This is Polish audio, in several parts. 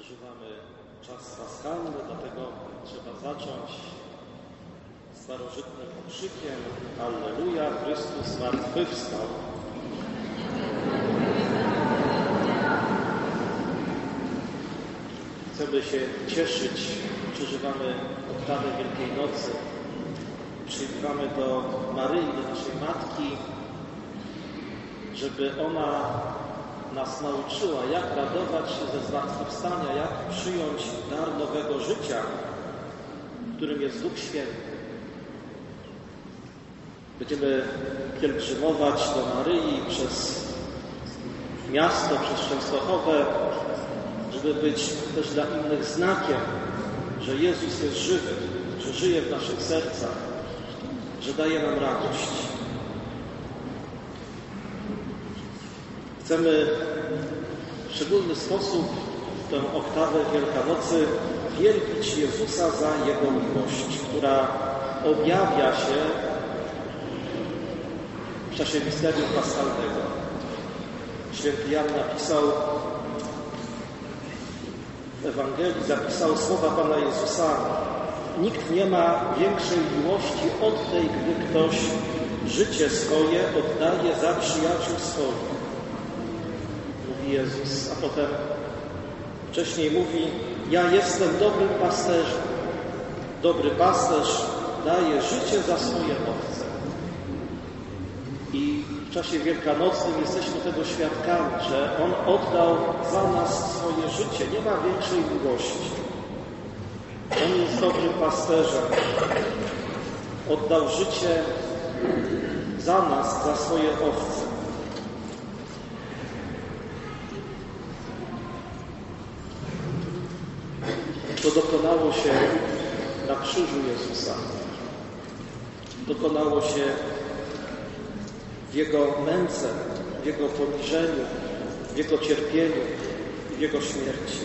przeżywamy czas paschalny, dlatego trzeba zacząć starożytnym okrzykiem Alleluja, Chrystus zmartwychwstał. Chcemy się cieszyć, przeżywamy oktawę Wielkiej Nocy, przyjmujemy do Maryi, do naszej Matki, żeby ona nas nauczyła, jak radować się ze zmartwychwstania, jak przyjąć dar nowego życia, którym jest Duch Święty. Będziemy pielgrzymować do Maryi przez miasto, przez Częstochowę, żeby być też dla innych znakiem, że Jezus jest żywy, że żyje w naszych sercach, że daje nam radość. Chcemy w szczególny sposób w tę oktawę Wielkanocy wielbić Jezusa za Jego miłość, która objawia się w czasie misterium paschalnego. Święty Jan napisał w Ewangelii, zapisał słowa Pana Jezusa: nikt nie ma większej miłości od tej, gdy ktoś życie swoje oddaje za przyjaciół swoich. Mówi Jezus, a potem wcześniej mówi: ja jestem dobrym pasterzem. Dobry pasterz daje życie za swoje owce. I w czasie wielkanocnym jesteśmy tego świadkami, że On oddał za nas swoje życie. Nie ma większej miłości. On jest dobrym pasterzem. Oddał życie za nas, za swoje owce. To dokonało się na krzyżu Jezusa. Dokonało się w Jego męce, w Jego poniżeniu, w Jego cierpieniu i w Jego śmierci.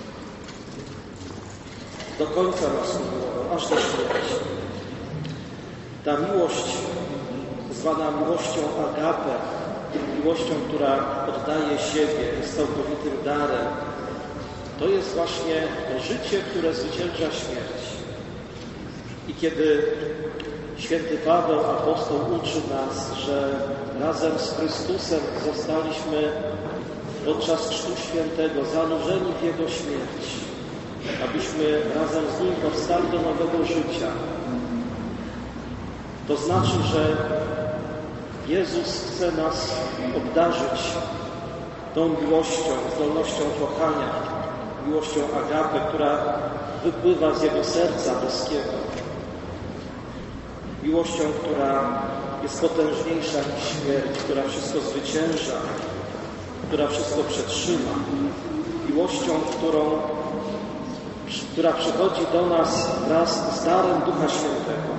Do końca nas umiłował, aż do śmierci. Ta miłość, zwana miłością agape, miłością, która oddaje siebie, jest całkowitym darem, to jest właśnie życie, które zwycięża śmierć. I kiedy święty Paweł, apostoł, uczy nas, że razem z Chrystusem zostaliśmy podczas Chrztu Świętego zanurzeni w Jego śmierć, abyśmy razem z Nim powstali do nowego życia, to znaczy, że Jezus chce nas obdarzyć tą miłością, zdolnością kochania, miłością agape, która wypływa z Jego serca boskiego. Miłością, która jest potężniejsza niż śmierć, która wszystko zwycięża, która wszystko przetrzyma. Miłością, która przychodzi do nas wraz z darem Ducha Świętego.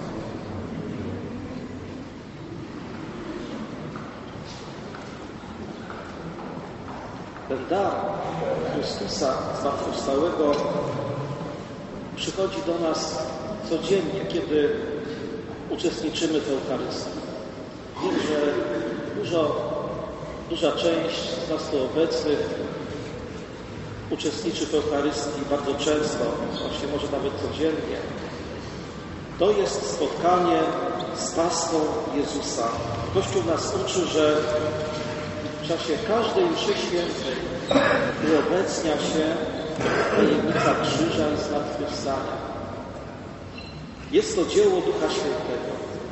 Ten dar Chrystusa zmartwychwstałego przychodzi do nas codziennie, kiedy uczestniczymy w Eucharystii. Wiem, że duża część z nas tu obecnych uczestniczy w Eucharystii bardzo często, właśnie może nawet codziennie. To jest spotkanie z paską Jezusa. Kościół nas uczy, że w czasie każdej mszy świętej uobecnia się tajemnica krzyża i zmartwychwstania. Jest to dzieło Ducha Świętego.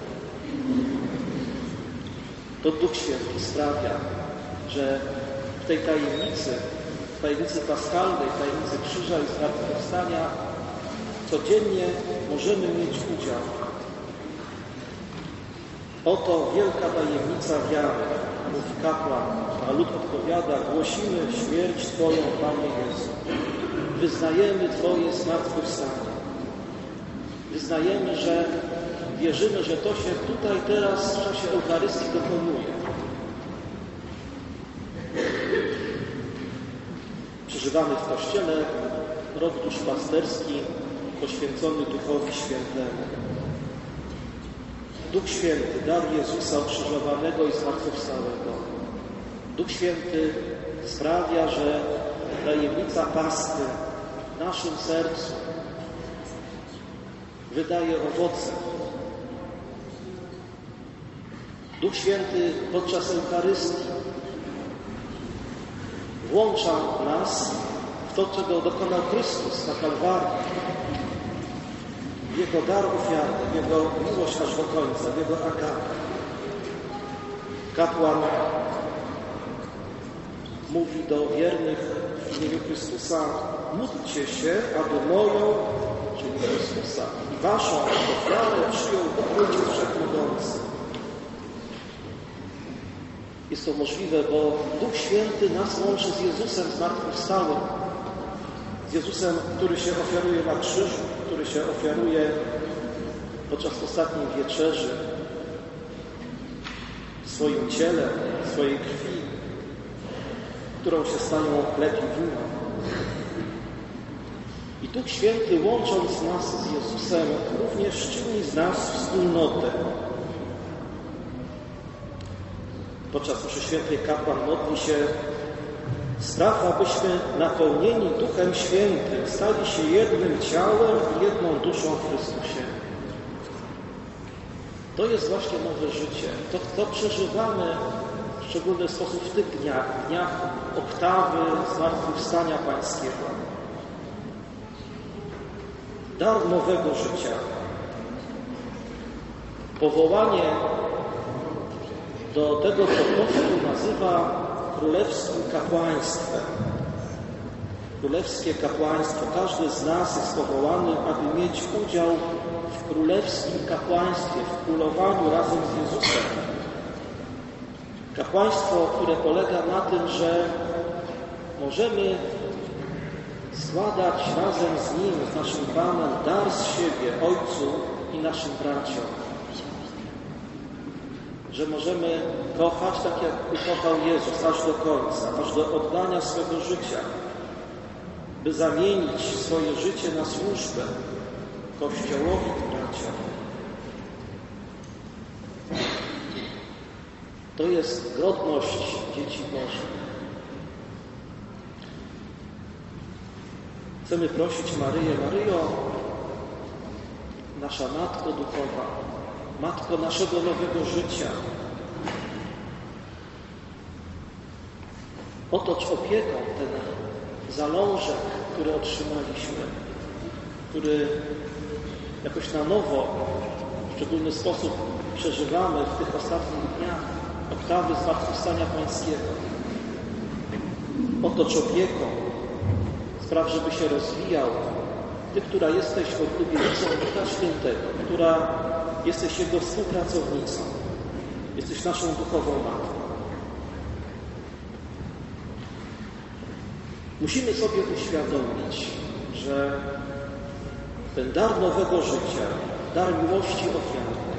To Duch Święty sprawia, że w tej tajemnicy paschalnej, tajemnicy krzyża i zmartwychwstania codziennie możemy mieć udział. Oto wielka tajemnica wiary, mówi kapłan, a lud odpowiada: głosimy śmierć Twoją, Panie Jezu. Wyznajemy Twoje zmartwychwstanie. Wyznajemy, że wierzymy, że to się tutaj, teraz, w czasie Eucharystii dokonuje. Przeżywamy w Kościele rok duszpasterski poświęcony Duchowi Świętemu. Duch Święty, dar Jezusa ukrzyżowanego i zmartwychwstałego. Duch Święty sprawia, że tajemnica pasty w naszym sercu wydaje owoce. Duch Święty podczas Eucharystii włącza nas w to, czego dokonał Chrystus na Kalwarii. Jego dar ofiarny, Jego miłość aż do końca, Jego agapę. Kapłan mówi do wiernych w imieniu Chrystusa: módlcie się, aby moją, czyli Chrystusa, i waszą ofiarę przyjął Ojciec Wszechmogący. Jest to możliwe, bo Duch Święty nas łączy z Jezusem zmartwychwstałym. Z Jezusem, który się ofiaruje na krzyżu, który się ofiaruje podczas ostatniej wieczerzy w swoim ciele, w swojej krwi, którą się stają chleb i wino. I Duch Święty, łącząc nas z Jezusem, również czyni z nas wspólnotę. Podczas mszy świętej kapłan modli się: spraw, abyśmy napełnieni Duchem Świętym stali się jednym ciałem i jedną duszą w Chrystusie. To jest właśnie nowe życie. To przeżywamy w szczególny sposób w tych dniach oktawy zmartwychwstania Pańskiego. Dar nowego życia. Powołanie do tego, co Kościół nazywa królewskim kapłaństwem. Królewskie kapłaństwo. Każdy z nas jest powołany, aby mieć udział w królewskim kapłaństwie, w królowaniu razem z Jezusem. Kapłaństwo, które polega na tym, że możemy składać razem z Nim, z naszym Panem, dar z siebie Ojcu i naszym braciom. Że możemy kochać tak, jak ukochał Jezus, aż do końca, aż do oddania swego życia, by zamienić swoje życie na służbę Kościołowi i braciom. To jest godność dzieci Bożych. Chcemy prosić Maryję: Maryjo, nasza Matko Duchowa, Matko naszego nowego życia, otocz opieką ten zalążek, który otrzymaliśmy, który jakoś na nowo, w szczególny sposób przeżywamy w tych ostatnich dniach oktawy zmartwychwstania Pańskiego. Otocz opieką, spraw, żeby się rozwijał. Ty, która jesteś oblubienicą Ducha Świętego, która jesteś Jego współpracownicą, jesteś naszą duchową matką. Musimy sobie uświadomić, że ten dar nowego życia, dar miłości ofiarnej,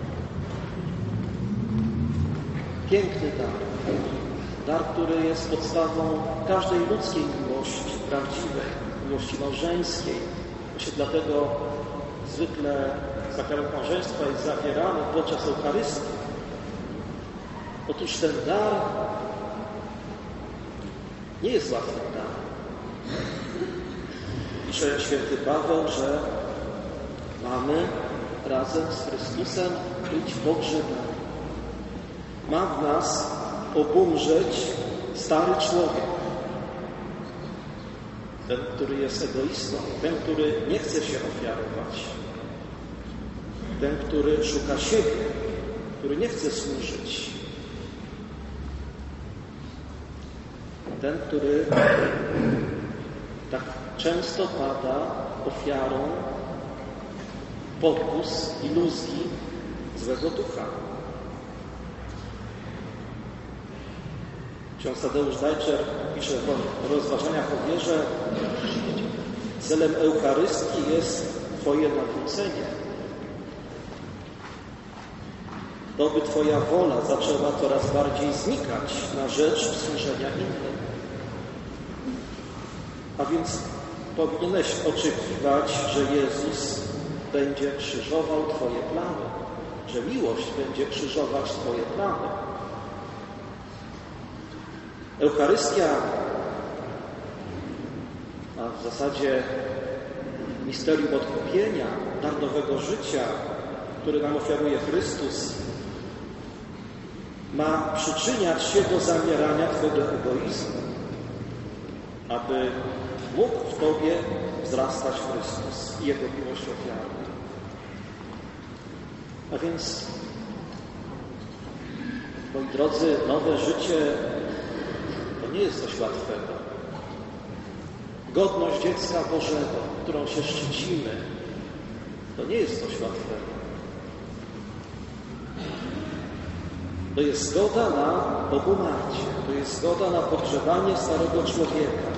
piękny dar, który jest podstawą każdej ludzkiej miłości, prawdziwej, miłości małżeńskiej. Właśnie dlatego zwykle sakrament małżeństwa jest zawierany podczas Eucharystii. Otóż ten dar nie jest łatwy dar. Pisze święty Paweł, że mamy razem z Chrystusem być pogrzebani. Ma w nas obumrzeć stary człowiek. Ten, który jest egoistą, ten, który nie chce się ofiarować, ten, który szuka siebie, który nie chce służyć, ten, który tak często pada ofiarą pokus, iluzji złego ducha. Ksiądz Tadeusz Dajczer pisze w rozważaniach o wierze: celem Eucharystii jest Twoje nawrócenie. To by Twoja wola zaczęła coraz bardziej znikać na rzecz służenia innym. A więc powinieneś oczekiwać, że Jezus będzie krzyżował Twoje plany, że miłość będzie krzyżować Twoje plany. Eucharystia w zasadzie misterium odkupienia, dar nowego życia, który nam ofiaruje Chrystus, ma przyczyniać się do zamierania Twego egoizmu, aby mógł w Tobie wzrastać Chrystus i Jego miłość ofiarna. A więc, moi drodzy, nowe życie to nie jest coś łatwego. Godność dziecka Bożego, którą się szczycimy, to nie jest coś łatwego. To jest zgoda na obumarcie, to jest zgoda na pogrzebanie starego człowieka.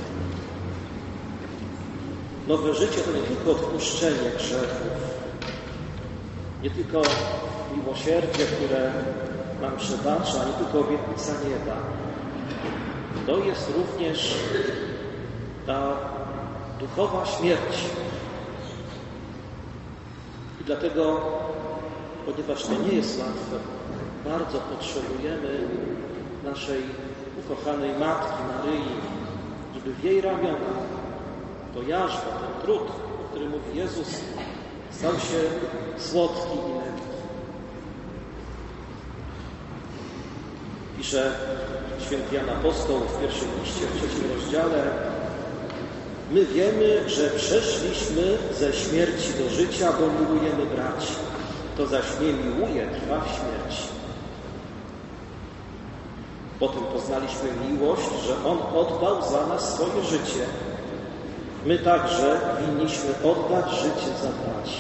Nowe życie to nie tylko odpuszczenie grzechów, nie tylko miłosierdzie, które nam przebacza, nie tylko obietnica nieba. To jest również ta duchowa śmierć. I dlatego, ponieważ to nie jest łatwe, bardzo potrzebujemy naszej ukochanej Matki Maryi, żeby w jej ramionach to jarzmo, ten trud, o którym mówi Jezus, stał się słodki i lekki. Pisze święty Jan Apostoł w pierwszym liście, w 3 rozdziale: my wiemy, że przeszliśmy ze śmierci do życia, bo miłujemy braci. Kto zaś nie miłuje, trwa w śmierci. Potem poznaliśmy miłość, że On oddał za nas swoje życie. My także winniśmy oddać życie za braci.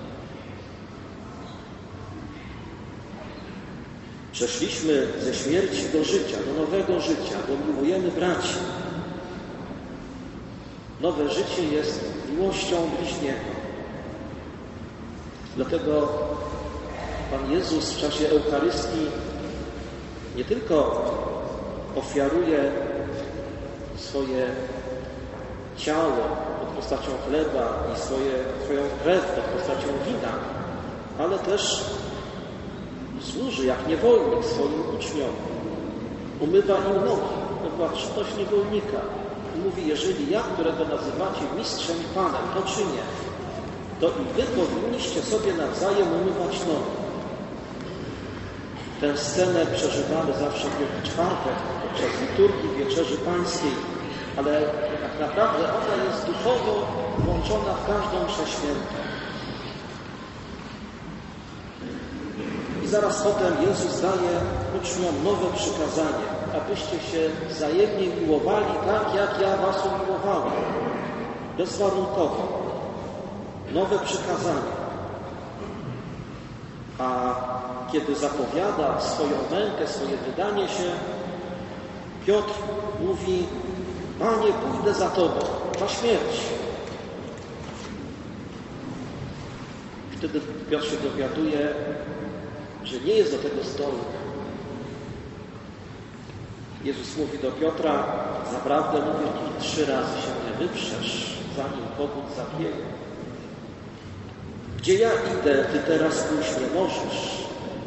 Przeszliśmy ze śmierci do życia, do nowego życia, bo miłujemy braci. Nowe życie jest miłością bliźniego. Dlatego Pan Jezus w czasie Eucharystii nie tylko ofiaruje swoje ciało pod postacią chleba i swoją krew pod postacią wina, ale też służy jak niewolnik swoim uczniom. Umywa im nogi. To była czynność niewolnika. I mówi, jeżeli ja, którego nazywacie mistrzem i Panem, to czynię, to i wy powinniście sobie nawzajem umywać nogi. Tę scenę przeżywamy zawsze w Wielki Czwartek, podczas liturgii Wieczerzy Pańskiej, ale tak naprawdę ona jest duchowo włączona w każdą mszę świętą. I zaraz potem Jezus daje uczniom nowe przykazanie, abyście się wzajemnie miłowali tak, jak ja was umiłowałem. Bezwarunkowo. Nowe przykazanie. A kiedy zapowiada swoją mękę, swoje wydanie się, Piotr mówi: Panie, pójdę za Tobą, na śmierć. Wtedy Piotr się dowiaduje, że nie jest do tego zdolny. Jezus mówi do Piotra: zaprawdę mówię Ci, 3 razy się nie wyprzesz, zanim powód zapieje. Gdzie ja idę, Ty teraz pójść nie możesz.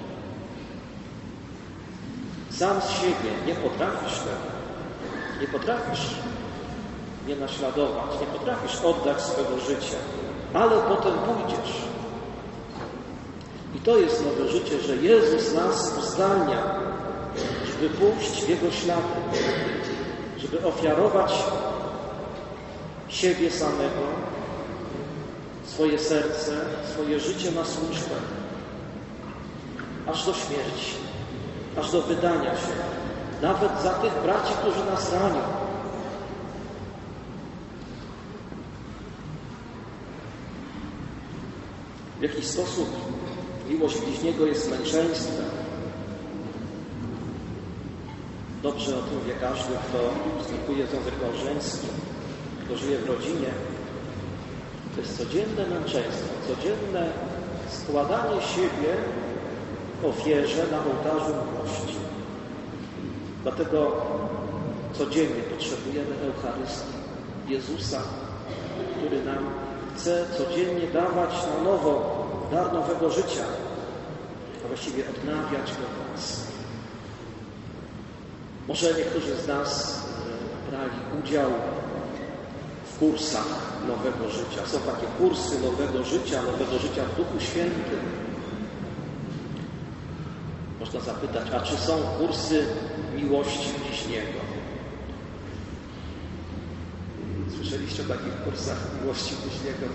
Sam z siebie nie potrafisz tego. Nie potrafisz mnie naśladować, nie potrafisz oddać swego życia, ale potem pójdziesz. I to jest nowe życie, że Jezus nas uzdalnia, żeby pójść w Jego ślady, żeby ofiarować siebie samego, swoje serce, swoje życie na służbę, aż do śmierci, aż do wydania się, nawet za tych braci, którzy nas ranią. W jakiś sposób miłość bliźniego jest męczeństwem. Dobrze o tym wie każdy, kto wstępuje w związek małżeński, kto żyje w rodzinie. To jest codzienne męczeństwo, codzienne składanie siebie w ofierze na ołtarzu miłości. Dlatego codziennie potrzebujemy Eucharystii, Jezusa, który nam chce codziennie dawać na nowo dar nowego życia, a właściwie odnawiać go w nas. Może niektórzy z nas brali udział w kursach nowego życia. Są takie kursy nowego życia w Duchu Świętym. Można zapytać, a czy są kursy miłości bliźniego? Słyszeliście o takich kursach miłości bliźniego?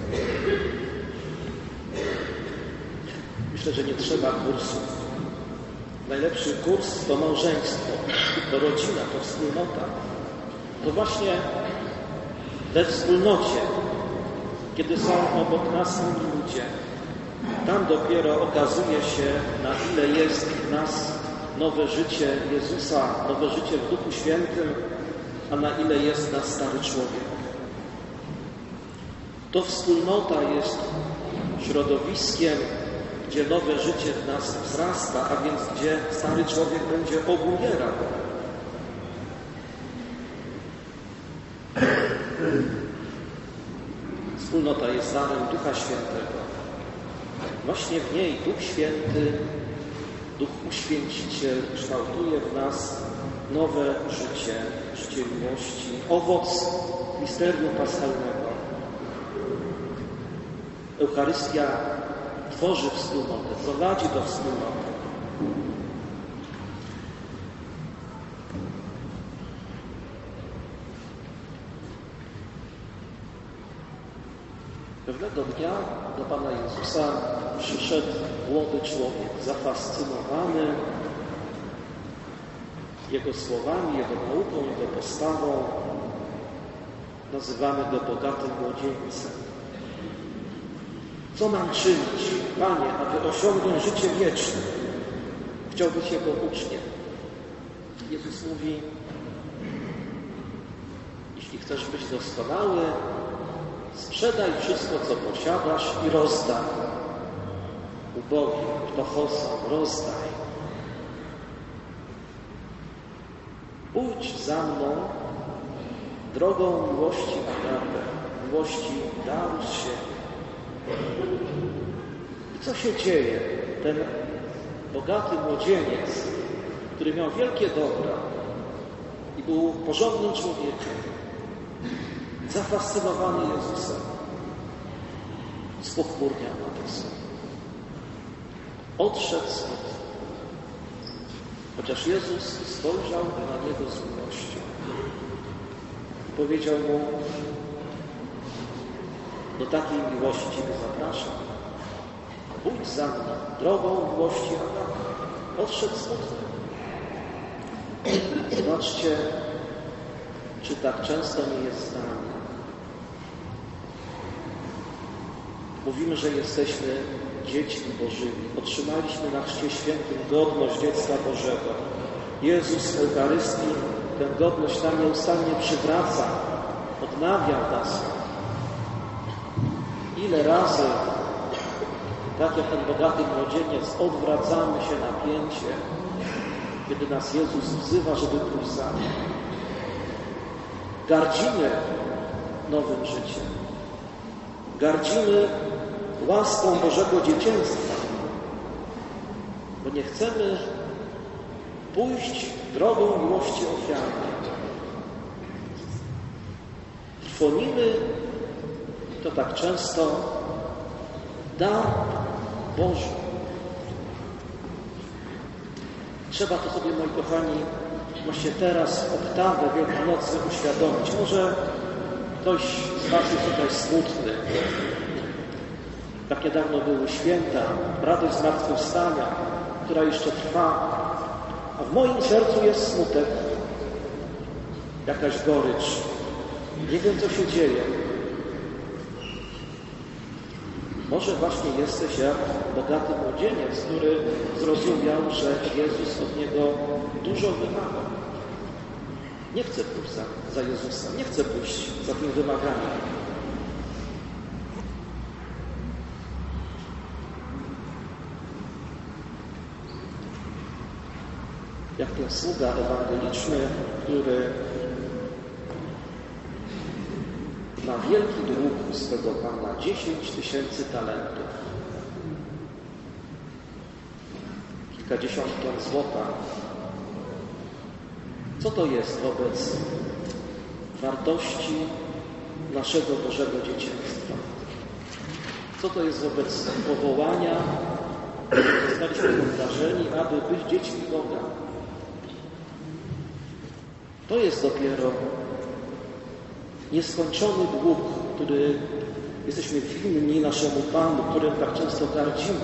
Myślę, że nie trzeba kursów. Najlepszy kurs to małżeństwo, to rodzina, to wspólnota. To właśnie we wspólnocie, kiedy są obok nas inni ludzie, tam dopiero okazuje się, na ile jest w nas nowe życie Jezusa, nowe życie w Duchu Świętym, a na ile jest nas stary człowiek. To wspólnota jest środowiskiem, gdzie nowe życie w nas wzrasta, a więc gdzie stary człowiek będzie obumierał. Wspólnota jest darem Ducha Świętego. Właśnie w niej Duch Święty, Duch Uświęciciel kształtuje w nas nowe życie, życie miłości, owoc misterium paschalnego. Eucharystia tworzy wspólnotę, prowadzi do wspólnoty. Pewnego dnia do Pana Jezusa przyszedł młody człowiek, zafascynowany Jego słowami, Jego nauką, Jego postawą. Nazywamy go bogatym młodzieńcem. Co mam czynić, Panie, aby osiągnąć życie wieczne? Chciał być Jego uczniem. Jezus mówi, jeśli chcesz być doskonały, sprzedaj wszystko, co posiadasz i rozdaj. Ubogim, ptochosom, rozdaj. Pójdź za mną drogą miłości agape, miłości daru z siebie. I co się dzieje? Ten bogaty młodzieniec, który miał wielkie dobra i był porządnym człowiekiem, zafascynowany Jezusem, spochmurniał na to słowo. Odszedł stąd, chociaż Jezus spojrzał na niego z miłością i powiedział mu, do takiej miłości Ciebie zapraszam. Pójdź za mną drogą miłości agape. Odszedł smutny. Zobaczcie, czy tak często nie jest z nami. Mówimy, że jesteśmy dziećmi Bożymi. Otrzymaliśmy na Chrzcie Świętym godność dziecka Bożego. Jezus w Eucharystii tę godność nam nieustannie przywraca, odnawia nas. Ile razy, tak jak ten bogaty młodzieniec, odwracamy się napięcie, kiedy nas Jezus wzywa, żeby pójść za nim. Gardzimy nowym życiem. Gardzimy łaską Bożego dzieciństwa, bo nie chcemy pójść drogą miłości ofiarnej. Trwonimy, to tak często, dar Boży. Trzeba to sobie, moi kochani, właśnie teraz w oktawę Wielkanocy uświadomić. Może ktoś z Was jest tutaj smutny. Tak niedawno były święta, radość zmartwychwstania, która jeszcze trwa, a w moim sercu jest smutek, jakaś gorycz. Nie wiem, co się dzieje. Może właśnie jesteś jak bogaty młodzieniec, który zrozumiał, że Jezus od niego dużo wymaga. Nie chce pójść za Jezusem, nie chce pójść za tym wymaganiem. Jak ten sługa ewangeliczny, który ma wielki dług u swego Pana, 10 000 talentów, kilkadziesiąt ton złota. Co to jest wobec wartości naszego Bożego dzieciństwa. Co to jest wobec powołania, że zostaliśmy obdarzeni, aby być dziećmi Boga? To jest dopiero nieskończony dług, który jesteśmy winni naszemu Panu, którym tak często gardzimy.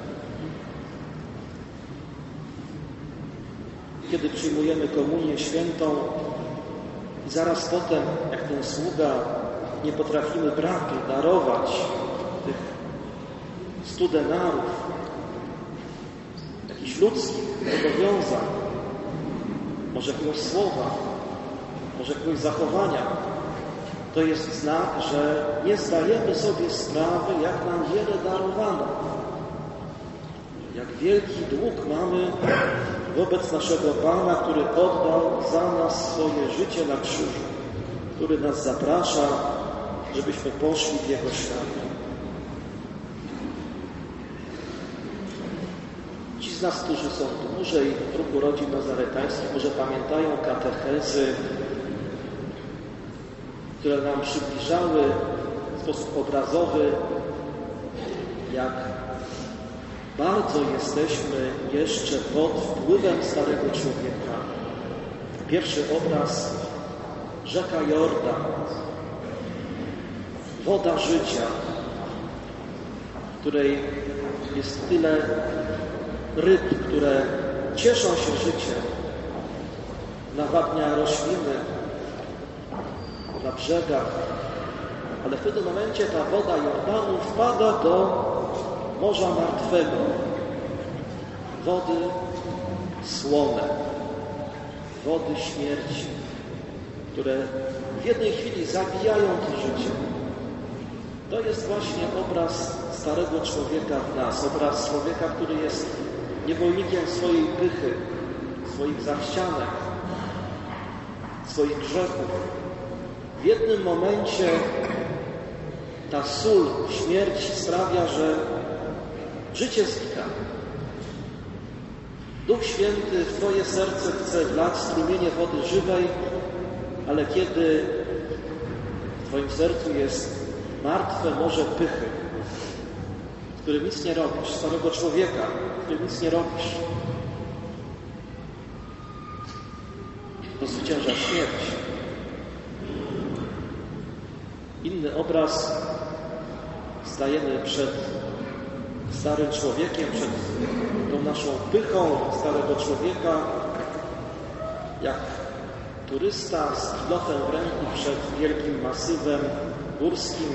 Kiedy przyjmujemy komunię świętą i zaraz potem, jak ten sługa, nie potrafimy bratu darować tych 100 denarów, jakichś ludzkich zobowiązań, może jakiegoś słowa, może jakiegoś zachowania, to jest znak, że nie zdajemy sobie sprawy, jak nam wiele darowano. Jak wielki dług mamy wobec naszego Pana, który oddał za nas swoje życie na krzyżu, który nas zaprasza, żebyśmy poszli w Jego ślady. Ci z nas, którzy są dłużej w ruchu rodzin nazaretańskich, może pamiętają katechezy, które nam przybliżały w sposób obrazowy, jak bardzo jesteśmy jeszcze pod wpływem starego człowieka. Pierwszy obraz, rzeka Jordan, woda życia, w której jest tyle ryb, które cieszą się życiem, nawadnia rośliny na brzegach, ale w tym momencie ta woda Jordanu wpada do Morza Martwego, wody słone, wody śmierci, które w jednej chwili zabijają to życie. To jest właśnie obraz starego człowieka w nas, obraz człowieka, który jest niewolnikiem swojej pychy, swoich zachcianek, swoich grzechów. W jednym momencie ta sól śmierci sprawia, że życie znika. Duch Święty w Twoje serce chce wlać strumienie wody żywej, ale kiedy w Twoim sercu jest martwe morze pychy, w którym nic nie robisz, starego człowieka, w którym nic nie robisz, to zwycięża śmierć. Inny obraz stajemy przed starym człowiekiem, przed tą naszą pychą starego człowieka, jak turysta z kilofem w ręku przed wielkim masywem górskim,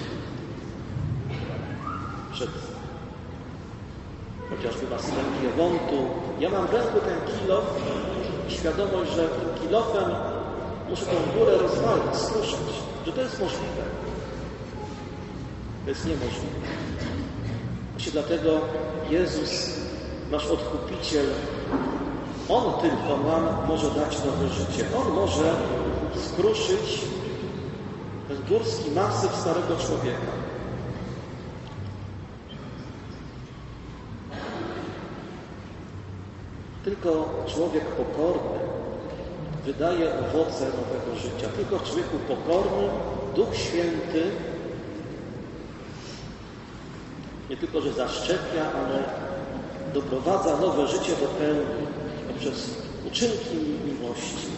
przed chociażby masywem Giewontu. Ja mam w ręku ten kilof i świadomość, że tym kilofem muszę tę górę rozwalić, skruszyć, że to jest możliwe. To jest niemożliwe. Właśnie dlatego Jezus, nasz Odkupiciel, On tylko nam może dać nowe życie. On może skruszyć ten górski masyw starego człowieka. Tylko człowiek pokorny wydaje owoce nowego życia. Tylko w człowieku pokornym Duch Święty nie tylko, że zaszczepia, ale doprowadza nowe życie do pełni poprzez uczynki miłości.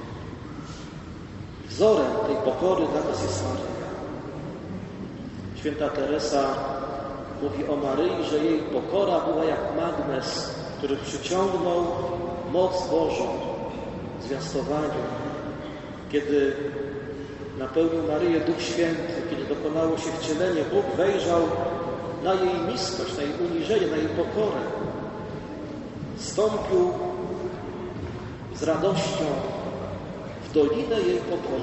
Wzorem tej pokory dla nas jest Maryja. Święta Teresa mówi o Maryi, że jej pokora była jak magnes, który przyciągnął moc Bożą w zwiastowaniu. Kiedy napełnił Maryję Duch Święty, kiedy dokonało się wcielenie, Bóg wejrzał na jej niskość, na jej uniżenie, na jej pokorę. Wstąpił z radością w dolinę jej pokory.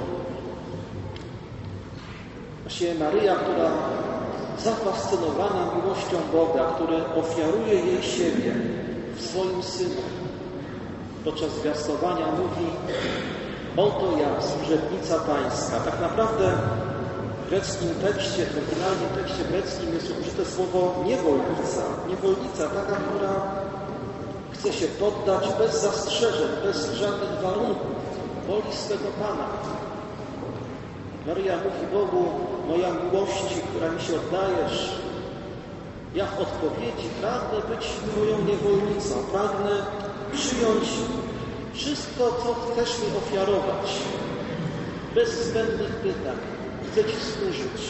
Właśnie Maryja, która zafascynowana miłością Boga, który ofiaruje jej siebie w swoim Synu, podczas zwiastowania mówi: oto ja, służebnica Pańska. Tak naprawdę w greckim tekście, w oryginalnym tekście greckim jest użyte słowo niewolnica. Niewolnica, taka, która chce się poddać bez zastrzeżeń, bez żadnych warunków woli swego Pana. Maryja mówi Bogu: moja miłości, która mi się oddajesz, ja w odpowiedzi pragnę być Twoją niewolnicą, pragnę przyjąć wszystko, co chcesz mi ofiarować, bez zbędnych pytań. Chcę Ci służyć.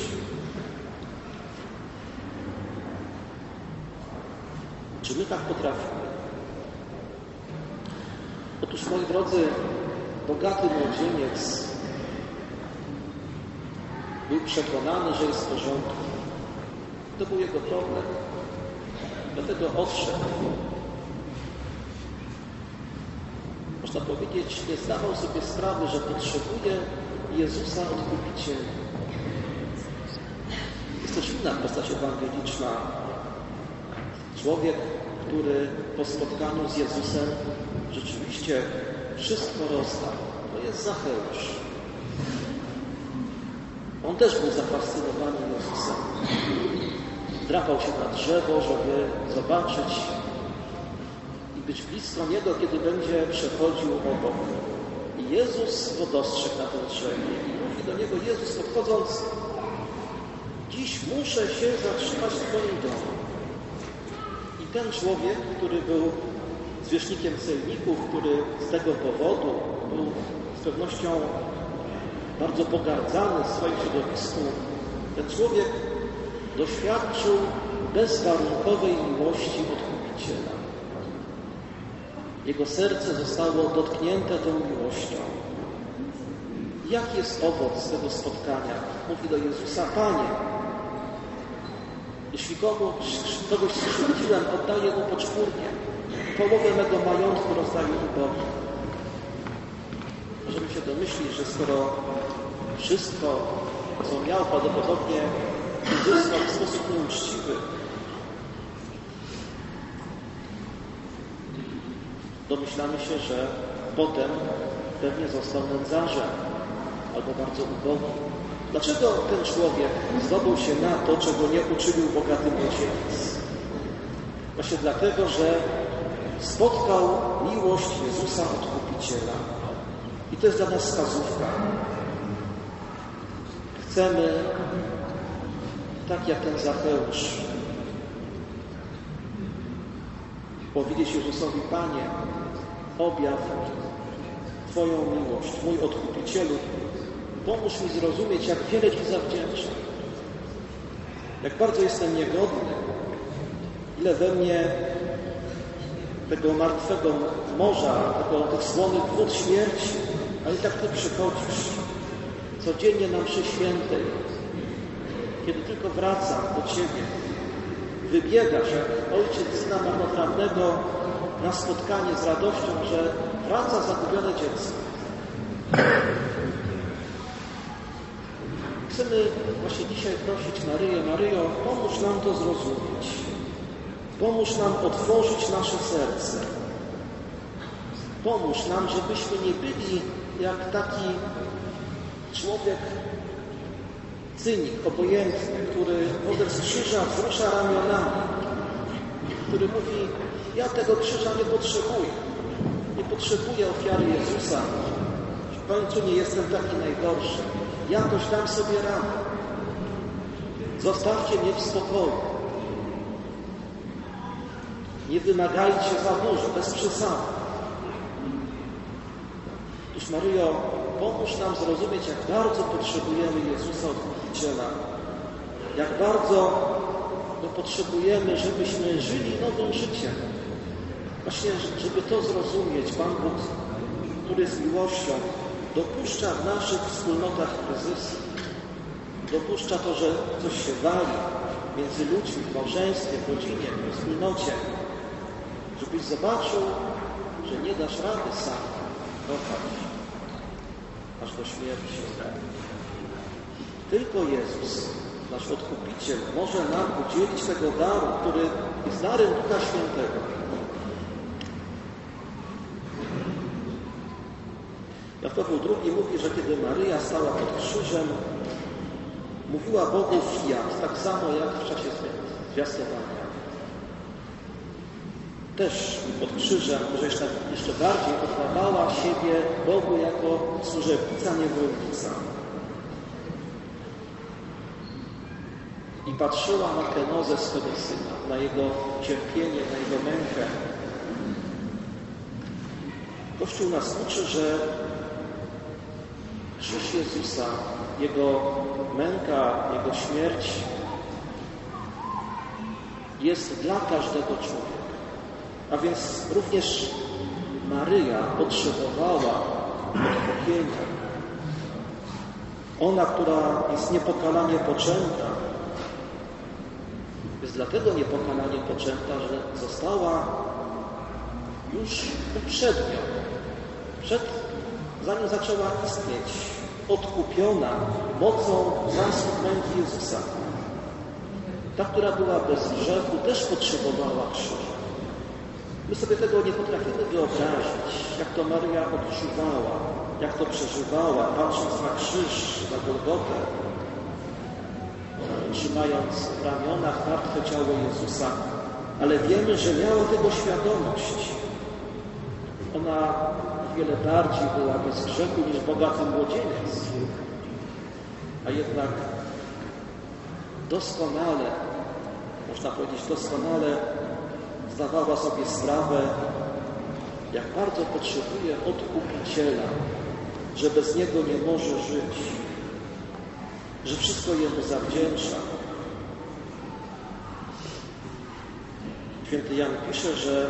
Czy my tak potrafimy? Otóż, moi drodzy, bogaty młodzieniec był przekonany, że jest w porządku. To był jego problem. Dlatego odszedł. Można powiedzieć, nie zdawał sobie sprawy, że potrzebuje Jezusa Odkupiciela. Jest też inna postać ewangeliczna. Człowiek, który po spotkaniu z Jezusem rzeczywiście wszystko rozdał. To jest Zacheusz. On też był zafascynowany Jezusem. Drapał się na drzewo, żeby zobaczyć i być blisko Niego, kiedy będzie przechodził obok. I Jezus go dostrzegł na tym drzewie i mówi do Niego Jezus, podchodząc: dziś muszę się zatrzymać w Twoim domu. I ten człowiek, który był zwierzchnikiem celników, który z tego powodu był z pewnością bardzo pogardzany w swoim środowisku, ten człowiek doświadczył bezwarunkowej miłości Odkupiciela. Jego serce zostało dotknięte tą miłością. Jaki jest owoc tego spotkania? Mówi do Jezusa: Panie, jeśli kogoś skrzywdziłem, oddaję mu poczwórnie. Połowę mego majątku rozdaję ubogim. Możemy się domyślić, że skoro wszystko, co miał, prawdopodobnie uzyskał w sposób nieuczciwy, domyślamy się, że potem pewnie został nędzarzem albo bardzo ubogim. Dlaczego ten człowiek zdobył się na to, czego nie uczynił bogaty młodzieniec? Właśnie dlatego, że spotkał miłość Jezusa Odkupiciela. I to jest dla nas wskazówka. Chcemy, tak jak ten Zacheusz, powiedzieć Jezusowi: Panie, objaw Twoją miłość, mój Odkupicielu, pomóż mi zrozumieć, jak wiele Ci zawdzięczam, jak bardzo jestem niegodny, ile we mnie tego martwego morza, tych słonych wód śmierci, ale tak Ty przychodzisz codziennie na mszy świętej. Kiedy tylko wracam do Ciebie, wybiegasz jak ojciec syna marnotrawnego na spotkanie z radością, że wraca zagubione dziecko. Chcemy właśnie dzisiaj prosić Maryję: Maryjo, pomóż nam to zrozumieć. Pomóż nam otworzyć nasze serce. Pomóż nam, żebyśmy nie byli jak taki człowiek cynik, obojętny, który wobec krzyża wzrusza ramionami, który mówi: ja tego krzyża nie potrzebuję. Nie potrzebuję ofiary Jezusa. W końcu nie jestem taki najgorszy. Jakoś dam sobie radę. Zostawcie mnie w spokoju. Nie wymagajcie za dużo, bez przesady. Otóż Maryjo, pomóż nam zrozumieć, jak bardzo potrzebujemy Jezusa Odkupiciela. Jak bardzo potrzebujemy, żebyśmy żyli nowym życiem. Właśnie, żeby to zrozumieć, Pan Bóg, który z miłością dopuszcza w naszych wspólnotach kryzysy. Dopuszcza to, że coś się wali między ludźmi, w małżeństwie, w rodzinie, w wspólnocie. Żebyś zobaczył, że nie dasz rady sam kochać aż do śmierci. Tylko Jezus, nasz Odkupiciel, może nam udzielić tego daru, który jest darem Ducha Świętego. Jan Paweł II mówi, że kiedy Maryja stała pod krzyżem, mówiła Bogu fiat, tak samo jak w czasie zwiastowania. Też pod krzyżem, że jeszcze bardziej oddawała siebie Bogu jako służebnica, niewolnica. i patrzyła na kenozę swego Syna, na Jego cierpienie, na Jego mękę. Kościół nas uczy, że krzyż Jezusa, Jego męka, Jego śmierć jest dla każdego człowieka. A więc również Maryja potrzebowała odkupienia. Ona, która jest niepokalanie poczęta, jest dlatego niepokalanie poczęta, że została już uprzednio, zanim zaczęła istnieć, odkupiona mocą zasług męki Jezusa. Ta, która była bez grzechu, też potrzebowała krzyża. My sobie tego nie potrafimy wyobrazić, jak to Maryja odczuwała, jak to przeżywała, patrząc na krzyż, na Golgotę, trzymając w ramionach martwe ciało Jezusa, ale wiemy, że miała tego świadomość. Ona o wiele bardziej była bez grzechu niż bogaty młodzieniec, a jednak doskonale, można powiedzieć doskonale, zdawała sobie sprawę, jak bardzo potrzebuje odkupiciela, że bez Niego nie może żyć, że wszystko Jemu zawdzięcza. Święty Jan pisze, że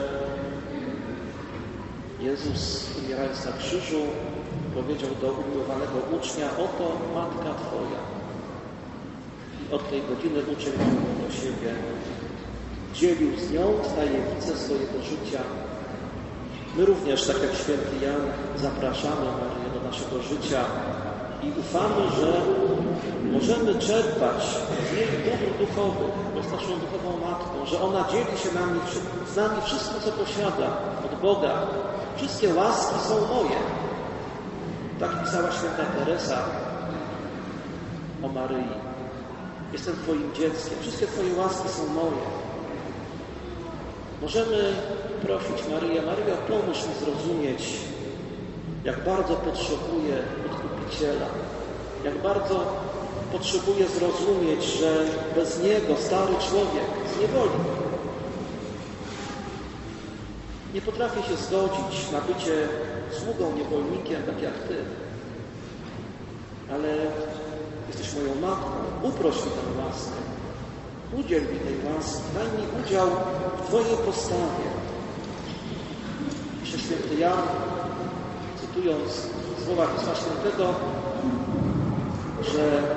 Jezus, umierając na krzyżu, powiedział do umiłowanego ucznia: oto Matka Twoja. I od tej godziny uczeń wziął do siebie, dzielił z nią tajemnicę swojego życia. My również, tak jak święty Jan, zapraszamy Maryję do naszego życia i ufamy, że możemy czerpać z jej dóbr duchowych, bo jest naszą duchową matką, że ona dzieli się z nami wszystko, co posiada od Boga. Wszystkie łaski są moje. Tak pisała święta Teresa o Maryi. Jestem Twoim dzieckiem. Wszystkie Twoje łaski są moje. Możemy prosić Maryję: Maryjo, pomóż mi zrozumieć, jak bardzo potrzebuję odkupiciela, jak bardzo potrzebuję zrozumieć, że bez Niego stary człowiek zniewoli. Nie potrafię się zgodzić na bycie sługą, niewolnikiem, tak jak Ty. Ale jesteś moją matką. Uproś mi tę łaskę. Udziel mi tej łaski. Daj mi udział w Twojej postawie. Pisze święty Jan, cytując słowa Pisma Świętego, że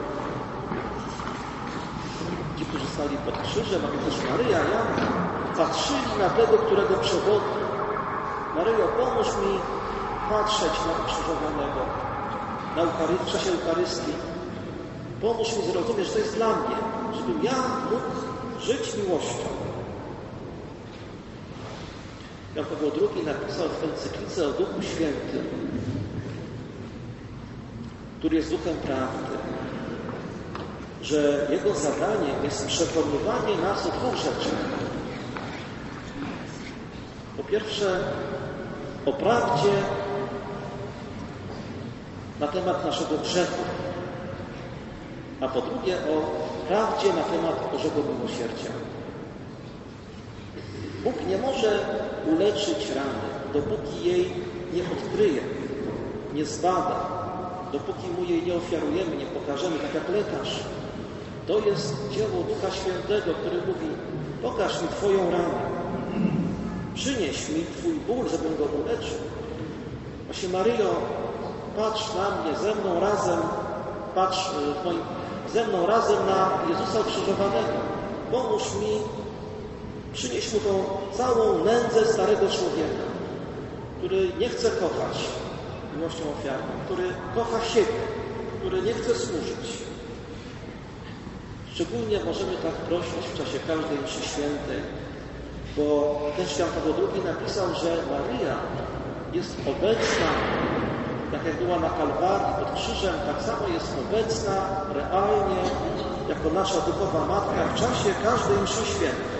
ci, którzy stali pod krzyżem, a więc też Maryja, Jan, patrzyli na tego, którego przewodzi. Maryjo, pomóż mi patrzeć na ukrzyżowanego, w czasie Eucharystii. Pomóż mi zrozumieć, że to jest dla mnie, żebym ja mógł żyć miłością. Jan Paweł II napisał w encyklice o Duchu Świętym, który jest duchem prawdy, że jego zadaniem jest przekonywanie nas o dwóch rzeczach. Po pierwsze, o prawdzie na temat naszego grzechu, a po drugie, o prawdzie na temat Bożego miłosierdzia. Bóg nie może uleczyć rany, dopóki jej nie odkryje, nie zbada, dopóki mu jej nie ofiarujemy, nie pokażemy, tak jak lekarz. To jest dzieło Ducha Świętego, który mówi: pokaż mi Twoją ranę, przynieś mi Twój ból, żebym go uleczył. Właśnie Maryjo, patrz na mnie, ze mną razem na Jezusa ukrzyżowanego. Pomóż mi, przynieś mu tą całą nędzę starego człowieka, który nie chce kochać miłością ofiarną, który kocha siebie, który nie chce służyć. Szczególnie możemy tak prosić w czasie każdej mszy świętej, bo ten Jan Paweł II napisał, że Maryja jest obecna, tak jak była na Kalwarii pod krzyżem, tak samo jest obecna realnie jako nasza duchowa matka w czasie każdej mszy świętej.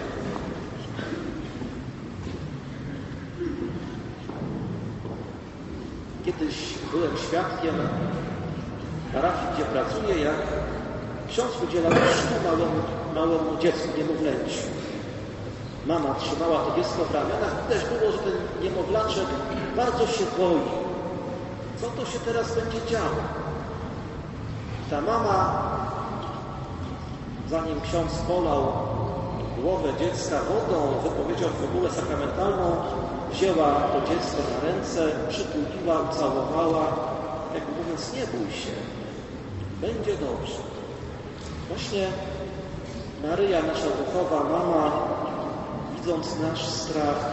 Kiedyś byłem świadkiem parafii, gdzie pracuję, jak ksiądz udzielał chrztu małemu dziecku, niemowlęciu. Mama trzymała to dziecko w ramionach. Widać było, że ten niemowlaczek bardzo się boi. Co to się teraz będzie działo? Ta mama, zanim ksiądz polał głowę dziecka wodą, wypowiedział formułę sakramentalną, wzięła to dziecko na ręce, przytuliła, ucałowała, jakby mówiąc, nie bój się, będzie dobrze. Właśnie Maryja, nasza duchowa mama, widząc nasz strach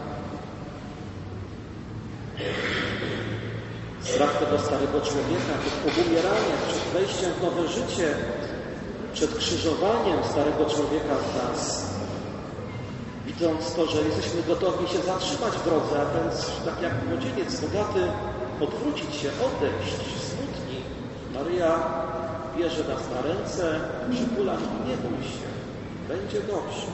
tego starego człowieka, przed obumieraniem, przed wejściem w nowe życie, przed krzyżowaniem starego człowieka w nas, widząc to, że jesteśmy gotowi się zatrzymać w drodze, a więc tak jak młodzieniec bogaty odwrócić się, odejść, smutni, Maryja bierze nas na ręce, przytula i nie bój się, będzie dobrze.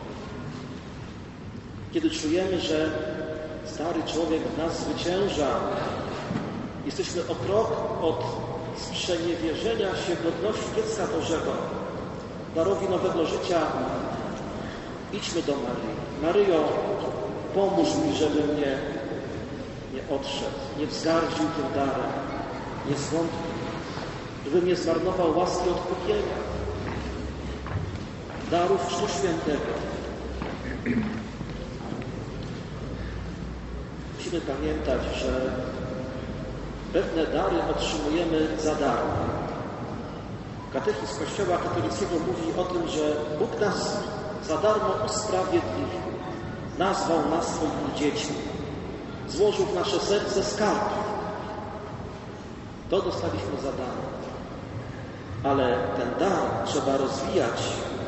Kiedy czujemy, że stary człowiek w nas zwycięża, jesteśmy o krok od sprzeniewierzenia się godności dziecka Bożego, darowi nowego życia, idźmy do Maryi. Maryjo, pomóż mi, żebym nie odszedł, nie wzgardził tym darem, nie zwątpił, żebym nie zmarnował łaski odkupienia, darów Chrztu Świętego. Musimy pamiętać, że pewne dary otrzymujemy za darmo. Katechizm Kościoła katolickiego mówi o tym, że Bóg nas za darmo usprawiedliwił, nazwał nas swoimi dziećmi, złożył w nasze serce skarb. To dostaliśmy za darmo. Ale ten dar trzeba rozwijać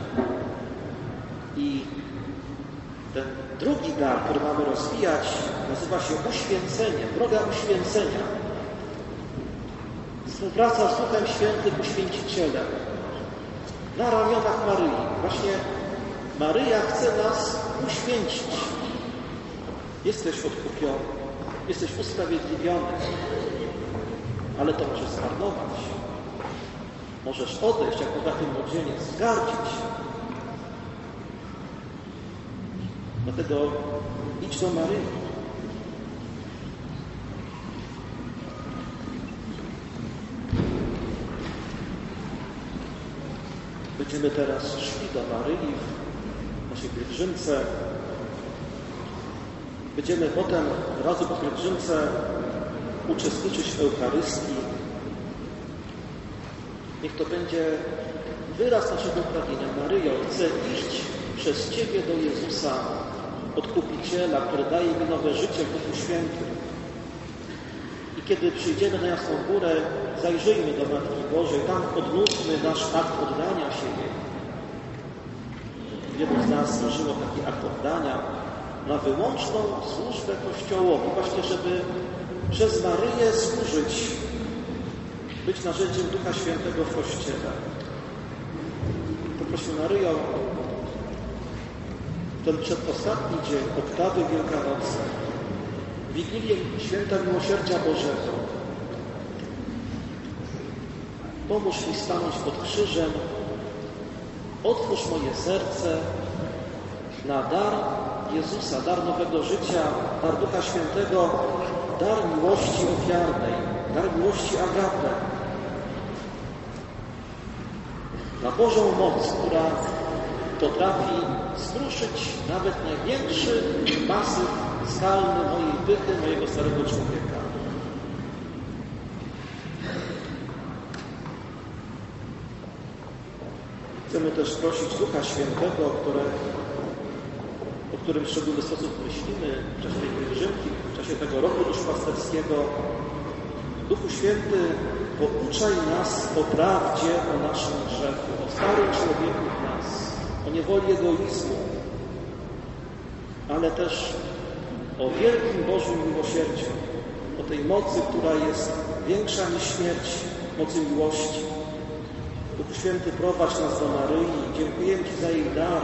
i ten drugi dar, który mamy rozwijać, nazywa się uświęceniem, droga uświęcenia. Współpraca z Duchem Świętym, Uświęcicielem. Na ramionach Maryi. Właśnie Maryja chce nas uświęcić. Jesteś odkupiony, jesteś usprawiedliwiony, ale to może zmarnować. Możesz odejść, jak bogaty młodzieniec, zgardzić. Dlatego idź do Maryi. Będziemy teraz szli do Maryi w naszej pielgrzymce. Będziemy potem razu po pielgrzymce uczestniczyć w Eucharystii. Niech to będzie wyraz naszego pragnienia. Maryjo, chcę iść przez Ciebie do Jezusa, Odkupiciela, który daje mi nowe życie w Duchu Świętym. I kiedy przyjdziemy na Jasną Górę, zajrzyjmy do Matki Bożej, tam odnóżmy nasz akt oddania się jej. Wielu z nas złożyło taki akt oddania na wyłączną służbę Kościołowi, właśnie żeby przez Maryję służyć, być narzędziem Ducha Świętego w Kościele. Poprośmy Maryjo, ten przedostatni dzień oktawy Wielkanocnej, Wigilię Święta Miłosierdzia Bożego. Pomóż mi stanąć pod krzyżem, otwórz moje serce na dar Jezusa, dar nowego życia, dar Ducha Świętego, dar miłości ofiarnej, dar miłości agape. Na Bożą moc, która potrafi skruszyć nawet największy masyw skalny mojej pychy, mojego starego człowieka. Chcemy też prosić Ducha Świętego, o którym w szczególny sposób myślimy w czasie tej pielgrzymki, w czasie tego roku duszpasterskiego. Duchu Święty, pouczaj nas o prawdzie o naszym grzechu, o starym człowieku w nas, o niewoli egoizmu, ale też o wielkim Bożym miłosierdziu, o tej mocy, która jest większa niż śmierć, mocy miłości. Duchu Święty, prowadź nas do Maryi. Dziękujemy Ci za jej dar,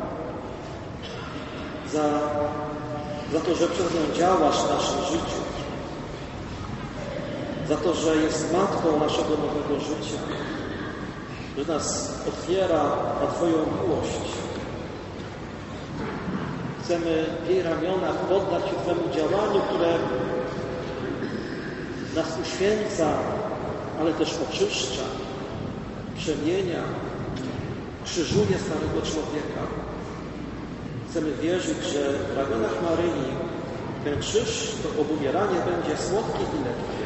za to, że przez nią działasz w naszym życiu, za to, że jest matką naszego nowego życia. że nas otwiera na Twoją miłość. Chcemy w jej ramionach poddać się Twemu działaniu, które nas uświęca, ale też oczyszcza, przemienia, krzyżuje starego człowieka. Chcemy wierzyć, że w ramionach Maryi ten krzyż, to obumieranie będzie słodkie i lekkie.